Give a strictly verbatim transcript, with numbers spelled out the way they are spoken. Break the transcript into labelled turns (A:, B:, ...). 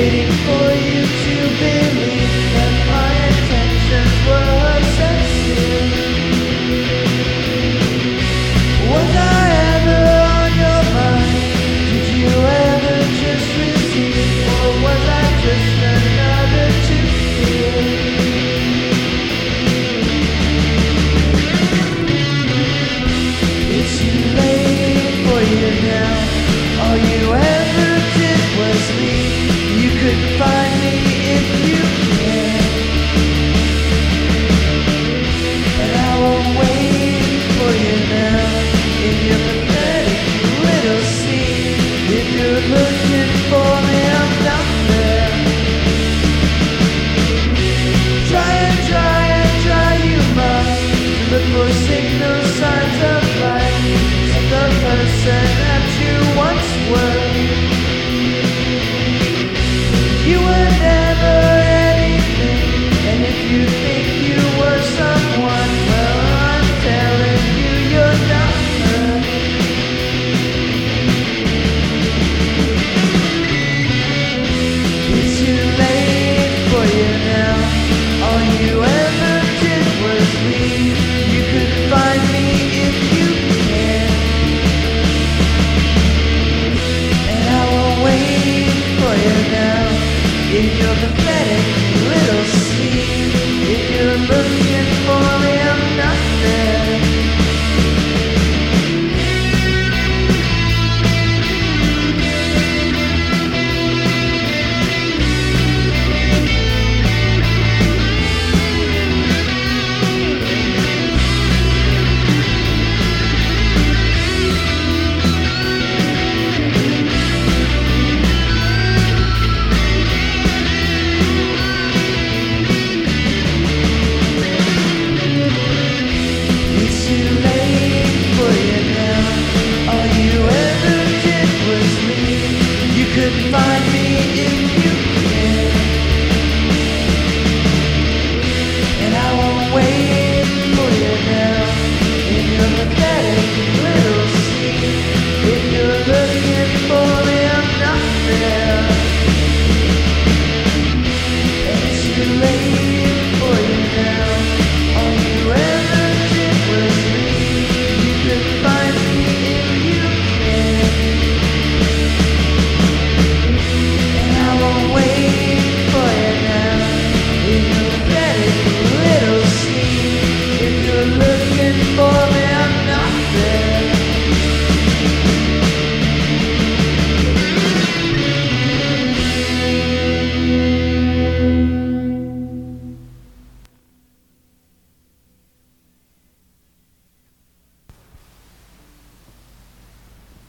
A: waiting for you to believe that my intentions were sincere. Was I ever on your mind? Did you ever just receive? Or was I just another to fear? It's too late for you now. All you ever did was leave. You could find me if you can. And I will wait for you now in your pathetic little scene. If you're looking for me, I'm not there. Try and try and try you must to look for signal signs of life of the person that you once were. You were never anything, and if you think you were someone, well, I'm telling you, you're not her. It's too late for you now. All you ever did was leave. You could find me if you can, and I will wait for you now in your pathetic little scene. If you're looking for me, I'm not there. It's too late for you now. All you ever did was leave. You could find me if you